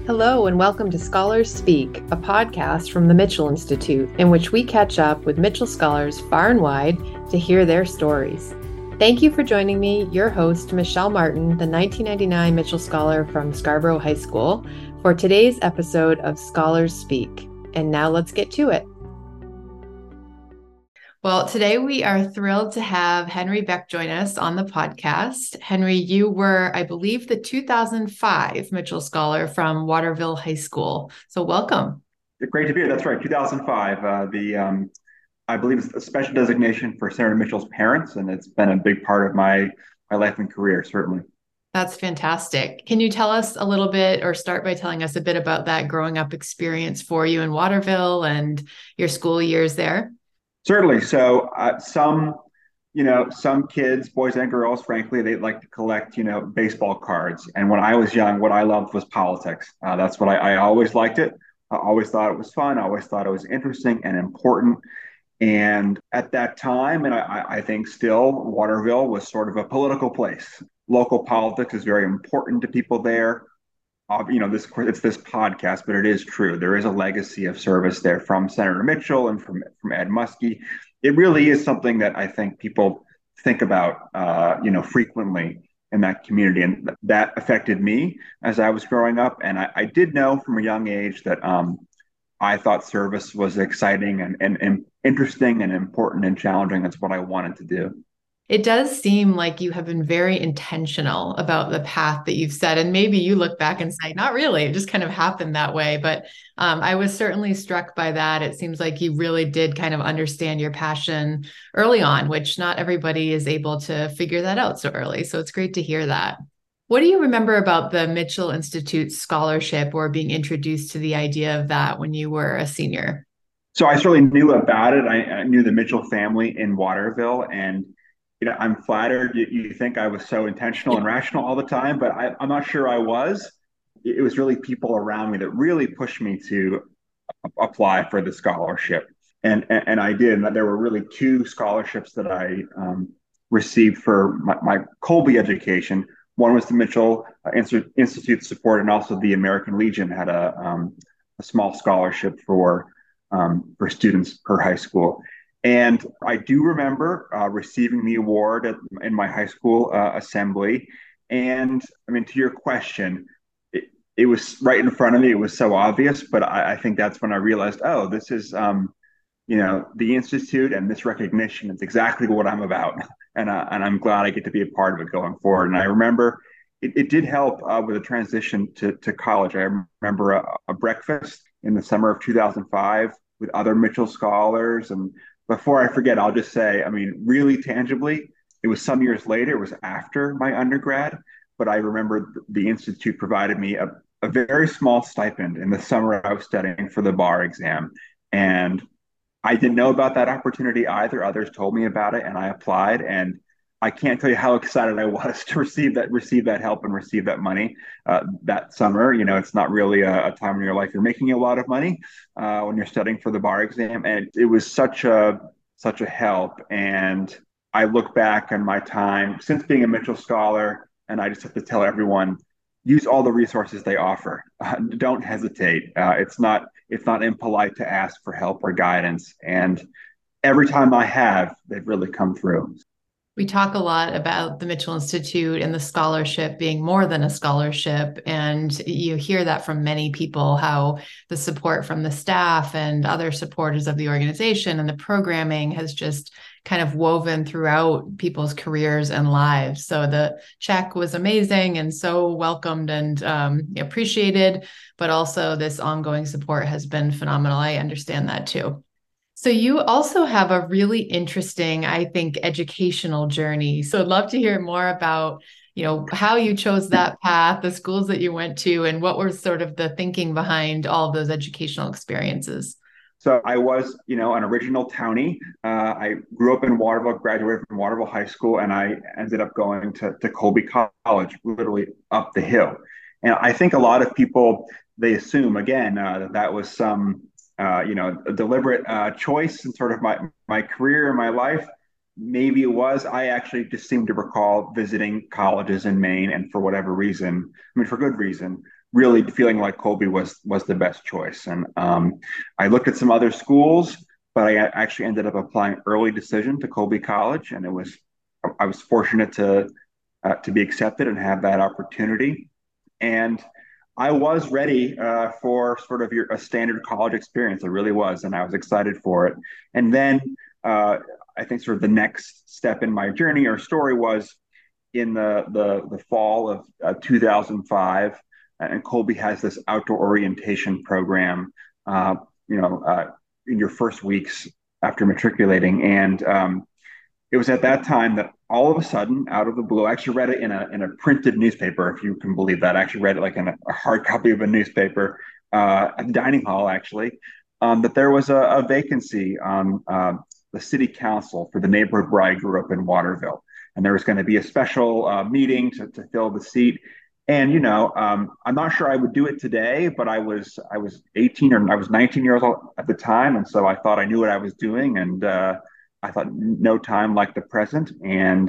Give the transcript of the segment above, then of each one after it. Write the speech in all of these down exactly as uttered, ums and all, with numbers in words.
Hello, and welcome to Scholars Speak, a podcast from the Mitchell Institute, in which we catch up with Mitchell scholars far and wide to hear their stories. Thank you for joining me, your host, Michelle Martin, the nineteen ninety-nine Mitchell Scholar from Scarborough High School, for today's episode of Scholars Speak. And now let's get to it. Well, today we are thrilled to have Henry Beck join us on the podcast. Henry, you were, I believe, the two thousand five Mitchell Scholar from Waterville High School. So welcome. Great to be here. That's right, two thousand five. Uh, the um, I believe it's a special designation for Senator Mitchell's parents, and it's been a big part of my my life and career, certainly. That's fantastic. Can you tell us a little bit, or start by telling us a bit about that growing up experience for you in Waterville and your school years there? Certainly. So uh, some, you know, some kids, boys and girls, frankly, they like to collect, you know, baseball cards. And when I was young, what I loved was politics. Uh, that's what I, I always liked it. I always thought it was fun. I always thought it was interesting and important. And at that time, and I, I think still, Waterville was sort of a political place. Local politics is very important to people there. Uh, you know, this it's this podcast, but it is true. There is a legacy of service there from Senator Mitchell and from from Ed Muskie. It really is something that I think people think about, uh, you know, frequently in that community, and that affected me as I was growing up. And I, I did know from a young age that um, I thought service was exciting and, and and interesting and important and challenging. That's what I wanted to do. It does seem like you have been very intentional about the path that you've set. And maybe you look back and say, not really, it just kind of happened that way. But um, I was certainly struck by that. It seems like you really did kind of understand your passion early on, which not everybody is able to figure that out so early. So it's great to hear that. What do you remember about the Mitchell Institute scholarship, or being introduced to the idea of that when you were a senior? So I certainly knew about it. I, I knew the Mitchell family in Waterville, and you know, I'm flattered you, you think I was so intentional and rational all the time, but I, I'm not sure I was. It was really people around me that really pushed me to apply for the scholarship. And, and, and I did. And there were really two scholarships that I um, received for my, my Colby education. One was the Mitchell Institute support, and also the American Legion had a, um, a small scholarship for, um, for students per high school. And I do remember uh, receiving the award at, in my high school uh, assembly. And I mean, to your question, it, it was right in front of me. It was so obvious, but I, I think that's when I realized, oh, this is, um, you know, the Institute, and this recognition is exactly what I'm about. And, uh, and I'm glad I get to be a part of it going forward. And I remember it, it did help uh, with a transition to, to college. I remember a, a breakfast in the summer of two thousand five with other Mitchell scholars. And before I forget, I'll just say, I mean, really tangibly, it was some years later, it was after my undergrad, but I remember the Institute provided me a, a very small stipend in the summer I was studying for the bar exam. And I didn't know about that opportunity either. Others told me about it, and I applied. And I can't tell you how excited I was to receive that, receive that help and receive that money uh, that summer. You know, it's not really a, a time in your life you're making a lot of money uh, when you're studying for the bar exam, and it was such a such a help. And I look back on my time since being a Mitchell Scholar, and I just have to tell everyone: use all the resources they offer. Uh, don't hesitate. Uh, it's not it's not impolite to ask for help or guidance. And every time I have, they've really come through. We talk a lot about the Mitchell Institute and the scholarship being more than a scholarship. And you hear that from many people, how the support from the staff and other supporters of the organization and the programming has just kind of woven throughout people's careers and lives. So the check was amazing and so welcomed and um, appreciated, but also this ongoing support has been phenomenal. I understand that too. So you also have a really interesting, I think, educational journey. So I'd love to hear more about, you know, how you chose that path, the schools that you went to, and what was sort of the thinking behind all of those educational experiences. So I was, you know, an original townie. Uh, I grew up in Waterville, graduated from Waterville High School, and I ended up going to, to Colby College, literally up the hill. And I think a lot of people, they assume, again, uh, that that was some uh, you know, a deliberate uh, choice in sort of my my career and my life. Maybe it was. I actually just seem to recall visiting colleges in Maine, and for whatever reason, I mean, for good reason, really feeling like Colby was was the best choice. And um, I looked at some other schools, but I actually ended up applying early decision to Colby College, and it was I was fortunate to uh, to be accepted and have that opportunity. And I was ready uh, for sort of your a standard college experience. I really was, and I was excited for it. And then uh, I think sort of the next step in my journey or story was in the the, the fall of uh, two thousand five, and Colby has this outdoor orientation program. Uh, you know, uh, in your first weeks after matriculating, and um, it was at that time that all of a sudden, out of the blue, I actually read it in a in a printed newspaper, if you can believe that. I actually read it like in a, a hard copy of a newspaper uh, at the dining hall, actually, um, that there was a, a vacancy on uh, the city council for the neighborhood where I grew up in Waterville, and there was going to be a special uh, meeting to, to fill the seat. And you know, um, I'm not sure I would do it today, but I was I was eighteen or I was nineteen years old at the time, and so I thought I knew what I was doing, and uh, I thought no time like the present, and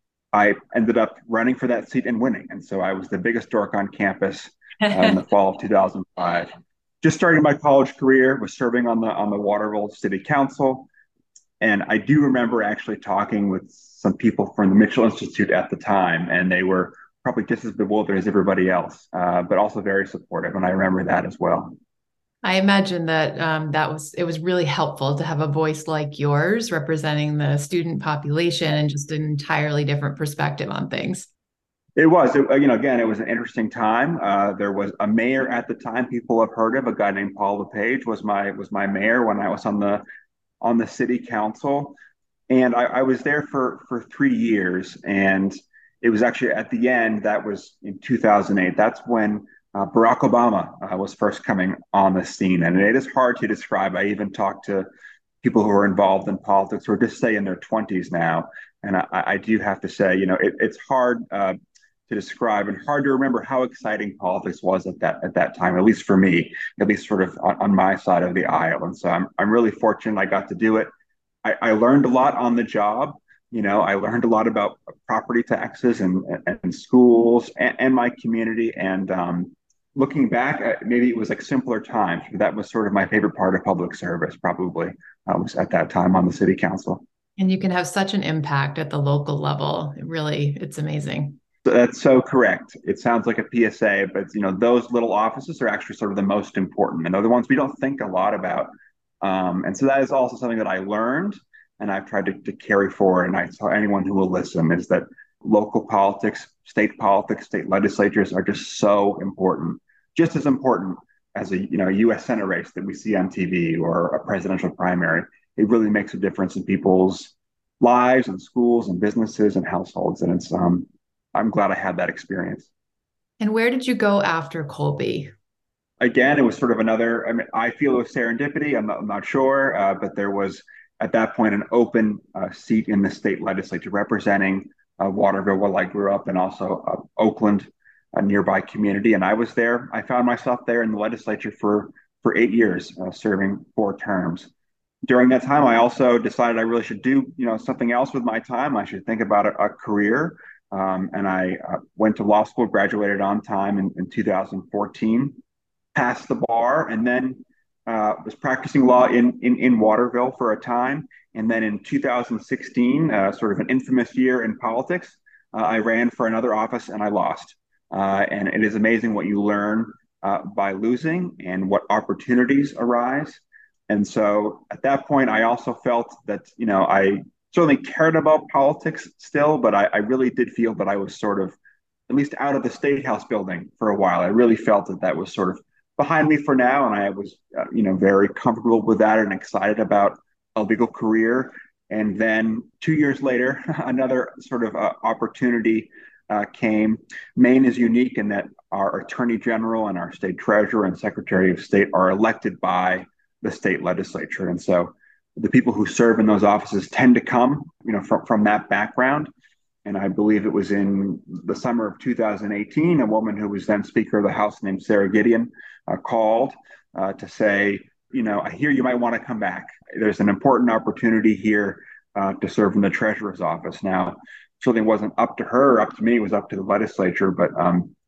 I ended up running for that seat and winning. And so I was the biggest dork on campus uh, in the fall of two thousand five. Just starting my college career, was serving on the on the Waterville City Council, and I do remember actually talking with some people from the Mitchell Institute at the time, and they were probably just as bewildered as everybody else, uh, but also very supportive. And I remember that as well. I imagine that um, that was it was really helpful to have a voice like yours representing the student population and just an entirely different perspective on things. It was, it, you know, again, it was an interesting time. Uh, there was a mayor at the time people have heard of, a guy named Paul LePage was my was my mayor when I was on the on the city council, and I, I was there for for three years. And it was actually at the end, that was in two thousand eight. That's when uh, Barack Obama uh, was first coming on the scene, and it is hard to describe. I even talked to people who are involved in politics who are just say in their twenties now, and I, I do have to say, you know, it, it's hard. Uh, to describe and hard to remember how exciting politics was at that at that time, at least for me, at least sort of on, on my side of the aisle. And so I'm I'm really fortunate I got to do it. I, I learned a lot on the job. You know, I learned a lot about property taxes and and, and schools and, and my community. And um, looking back, uh, maybe it was like simpler times. That was sort of my favorite part of public service. Probably uh, was at that time on the city council. And you can have such an impact at the local level. It really, it's amazing. That's so correct. It sounds like a P S A, but you know those little offices are actually sort of the most important, and they're the ones we don't think a lot about. Um, and so that is also something that I learned, and I've tried to, to carry forward. And I tell anyone who will listen is that local politics, state politics, state legislatures are just so important, just as important as a you know U S Senate race that we see on T V or a presidential primary. It really makes a difference in people's lives and schools and businesses and households, and it's um I'm glad I had that experience. And where did you go after Colby? Again, it was sort of another, I mean, I feel it was serendipity. I'm not, I'm not sure, uh, but there was at that point an open uh, seat in the state legislature representing uh, Waterville, where I grew up, and also uh, Oakland, a nearby community. And I was there. I found myself there in the legislature for, for eight years, uh, serving four terms. During that time, I also decided I really should do, you know, something else with my time. I should think about a, a career. Um, and I uh, went to law school, graduated on time in, in two thousand fourteen, passed the bar, and then uh, was practicing law in, in, in Waterville for a time. And then in two thousand sixteen, uh, sort of an infamous year in politics, uh, I ran for another office and I lost. Uh, and it is amazing what you learn uh, by losing and what opportunities arise. And so at that point, I also felt that, you know, I certainly cared about politics still, but I, I really did feel that I was sort of at least out of the State House building for a while. I really felt that that was sort of behind me for now, and I was, uh, you know, very comfortable with that and excited about a legal career. And then two years later, another sort of uh, opportunity uh, came. Maine is unique in that our Attorney General and our State Treasurer and Secretary of State are elected by the state legislature, and so the people who serve in those offices tend to come, you know, from, from that background. And I believe it was in the summer of two thousand eighteen, a woman who was then Speaker of the House named Sarah Gideon uh, called uh, to say, you know, I hear you might want to come back. There's an important opportunity here uh, to serve in the Treasurer's office. Now, certainly wasn't up to her or up to me, it was up to the legislature, but um,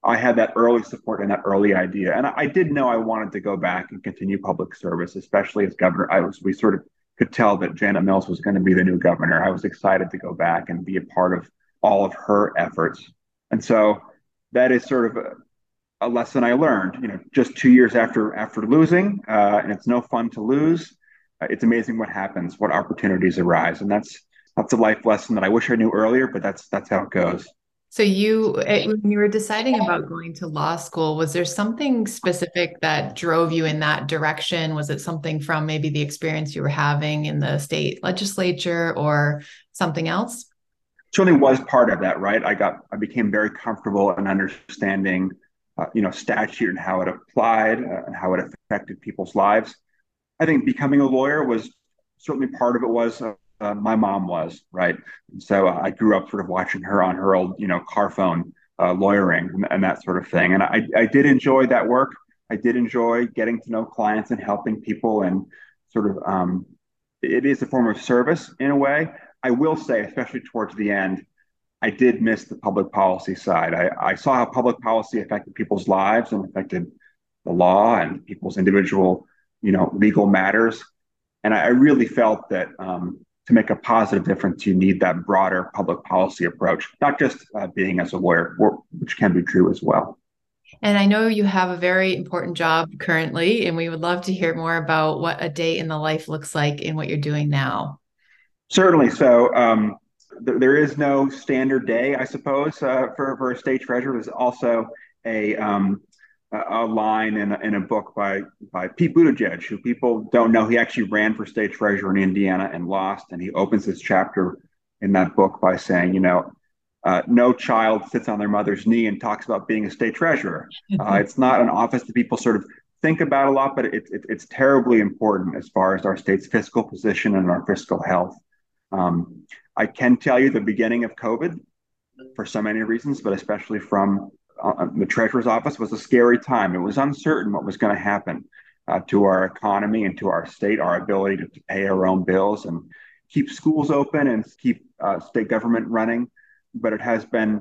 I had that early support and that early idea. And I, I did know I wanted to go back and continue public service, especially as governor. I was, we sort of could tell that Janet Mills was going to be the new governor. I was excited to go back and be a part of all of her efforts. And so that is sort of a, a lesson I learned, you know, just two years after after losing, uh, and it's no fun to lose. Uh, it's amazing what happens, what opportunities arise, and that's that's a life lesson that I wish I knew earlier, but that's that's how it goes. So you, eh, when you were deciding about going to law school, was there something specific that drove you in that direction? Was it something from maybe the experience you were having in the state legislature or something else? Certainly was part of that, right? I got I became very comfortable in understanding, uh, you know, statute and how it applied uh, and how it affected people's lives. I think becoming a lawyer was certainly part of it. Was uh, uh, my mom was right, and so uh, I grew up sort of watching her on her old, you know, car phone uh, lawyering and, and that sort of thing. And I I did enjoy that work. I did enjoy getting to know clients and helping people, and sort of um, it is a form of service in a way. I will say, especially towards the end, I did miss the public policy side. I, I saw how public policy affected people's lives and affected the law and people's individual, you know, legal matters. And I, I really felt that um, to make a positive difference, you need that broader public policy approach, not just uh, being as a lawyer, which can be true as well. And I know you have a very important job currently, and we would love to hear more about what a day in the life looks like in what you're doing now. Certainly. So um, th- there is no standard day, I suppose, uh, for, for a state treasurer. There's also a um, a line in a, in a book by by Pete Buttigieg, who people don't know. He actually ran for state treasurer in Indiana and lost. And he opens this chapter in that book by saying, you know, uh, no child sits on their mother's knee and talks about being a state treasurer. Uh, it's not an office that people sort of think about a lot, but it, it, it's terribly important as far as our state's fiscal position and our fiscal health. Um, I can tell you the beginning of COVID, for so many reasons, but especially from uh, the treasurer's office, was a scary time. It was uncertain what was going to happen uh, to our economy and to our state, our ability to, to pay our own bills and keep schools open and keep uh, state government running. But it has been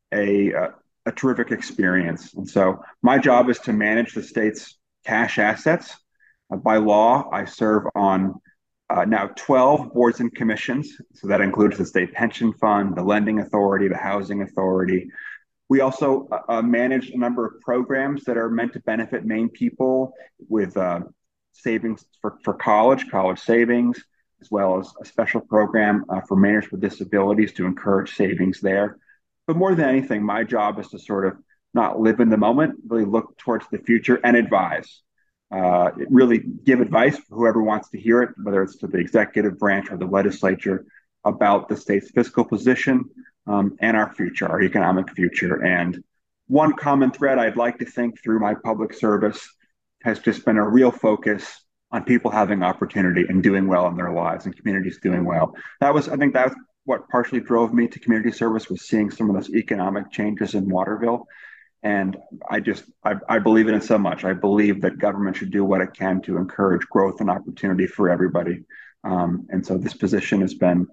a, a, a terrific experience. And so my job is to manage the state's cash assets. Uh, by law, I serve on Uh, now twelve boards and commissions. So that includes the state pension fund, the lending authority, the housing authority. We also uh, uh, manage a number of programs that are meant to benefit Maine people with uh, savings for, for college, college savings, as well as a special program uh, for Mainers with disabilities to encourage savings there. But more than anything, my job is to sort of not live in the moment, really look towards the future and advise. Uh, really give advice for whoever wants to hear it, whether it's to the executive branch or the legislature, about the state's fiscal position um, and our future, our economic future. And one common thread I'd like to think through my public service has just been a real focus on people having opportunity and doing well in their lives and communities doing well. That was, I think that's what partially drove me to community service, was seeing some of those economic changes in Waterville. And I just, I, I believe in it so much. I believe that government should do what it can to encourage growth and opportunity for everybody. Um, and so this position has been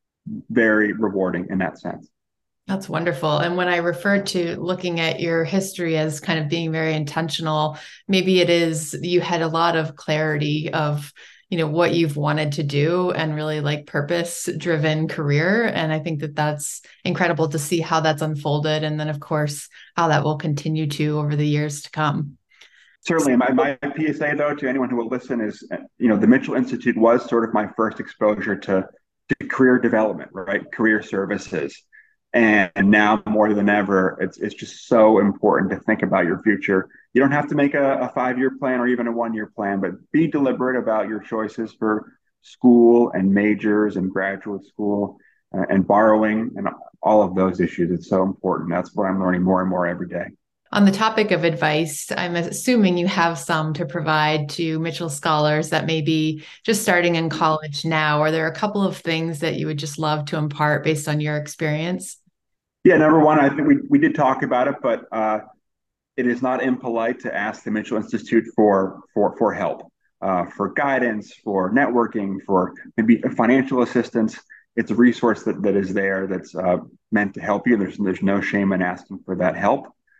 very rewarding in that sense. That's wonderful. And when I referred to looking at your history as kind of being very intentional, maybe it is you had a lot of clarity of, you know, what you've wanted to do and really like purpose driven career. And I think that that's incredible to see how that's unfolded. And then of course, how that will continue to over the years to come. Certainly. My, my P S A though, to anyone who will listen is, you know, the Mitchell Institute was sort of my first exposure to, to career development, right? Career services. And now more than ever, it's it's just so important to think about your future. You don't have to make a, a five-year plan or even a one-year plan, but be deliberate about your choices for school and majors and graduate school uh, and borrowing and all of those issues. It's so important. That's what I'm learning more and more every day. On the topic of advice, I'm assuming you have some to provide to Mitchell scholars that may be just starting in college now. Are there a couple of things that you would just love to impart based on your experience? Yeah, number one, I think we, we did talk about it, but uh, it is not impolite to ask the Mitchell Institute for for for help, uh, for guidance, for networking, for maybe financial assistance. It's a resource that, that is there that's uh, meant to help you. There's there's no shame in asking for that help.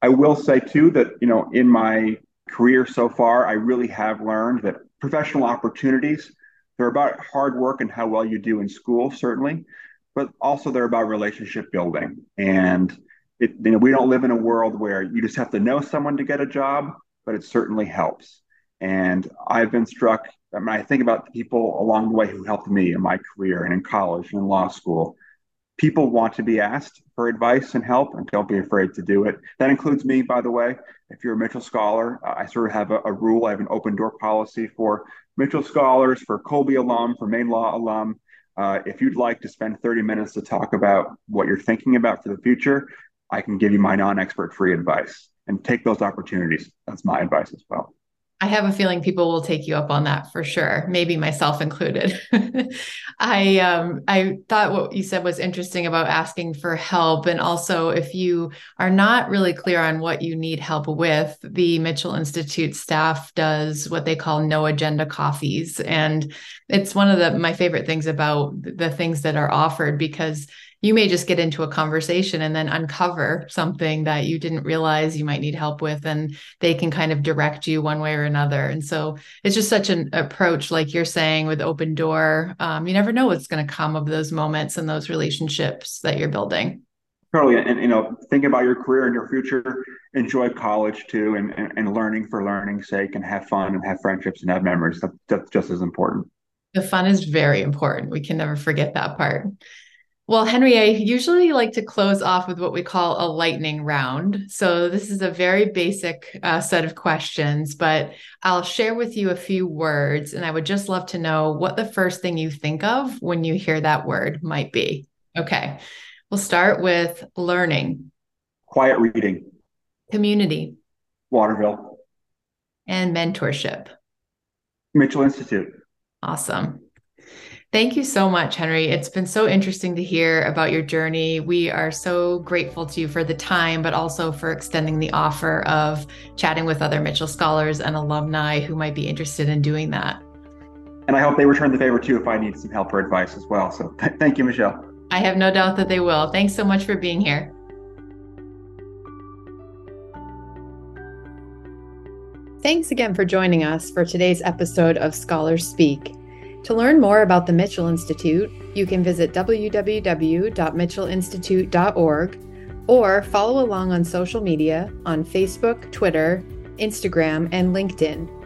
I will say too that, you know, in my career so far, I really have learned that professional opportunities, they're about hard work and how well you do in school, certainly, but also they're about relationship building. And it, you know, we don't live in a world where you just have to know someone to get a job, but it certainly helps. And I've been struck, I mean, I think about the people along the way who helped me in my career and in college and in law school. People want to be asked for advice and help, and don't be afraid to do it. That includes me, by the way. If you're a Mitchell Scholar, uh, I sort of have a, a rule. I have an open door policy for Mitchell Scholars, for Colby alum, for Maine Law alum. Uh, if you'd like to spend thirty minutes to talk about what you're thinking about for the future, I can give you my non-expert free advice, and take those opportunities. That's my advice as well. I have a feeling people will take you up on that for sure, maybe myself included. I um, I thought what you said was interesting about asking for help. And also, if you are not really clear on what you need help with, the Mitchell Institute staff does what they call no agenda coffees. And it's one of the my favorite things about the things that are offered, because you may just get into a conversation and then uncover something that you didn't realize you might need help with, and they can kind of direct you one way or another. And so it's just such an approach, like you're saying, with open door. Um, you never know what's going to come of those moments and those relationships that you're building. Totally. And, you know, think about your career and your future, enjoy college too, and, and, and learning for learning's sake, and have fun and have friendships and have memories. That, that's just as important. The fun is very important. We can never forget that part. Well, Henry, I usually like to close off with what we call a lightning round. So this is a very basic uh, set of questions, but I'll share with you a few words, and I would just love to know what the first thing you think of when you hear that word might be. Okay, we'll start with learning. Quiet reading. Community. Waterville. And mentorship. Mitchell Institute. Awesome. Thank you so much, Henry. It's been so interesting to hear about your journey. We are so grateful to you for the time, but also for extending the offer of chatting with other Mitchell scholars and alumni who might be interested in doing that. And I hope they return the favor too if I need some help or advice as well. So th- thank you, Michelle. I have no doubt that they will. Thanks so much for being here. Thanks again for joining us for today's episode of Scholars Speak. To learn more about the Mitchell Institute, you can visit w w w dot mitchell institute dot org or follow along on social media on Facebook, Twitter, Instagram, and LinkedIn.